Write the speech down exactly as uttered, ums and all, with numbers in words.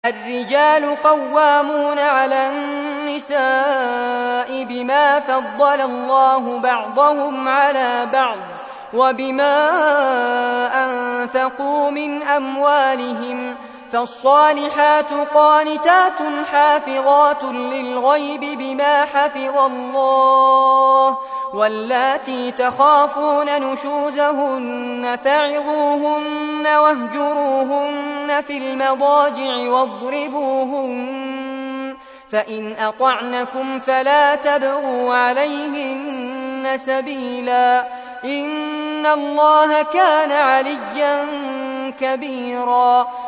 الرجال قوامون على النساء بما فضل الله بعضهم على بعض وبما أنفقوا من أموالهم، فالصالحات قانتات حافظات للغيب بما حفظ الله، واللاتي تخافون نشوزهن فعظوهن واهجروهن في المضاجع واضربوهن، فإن أطعنكم فلا تبغوا عليهن سبيلا، إن الله كان عليا كبيرا.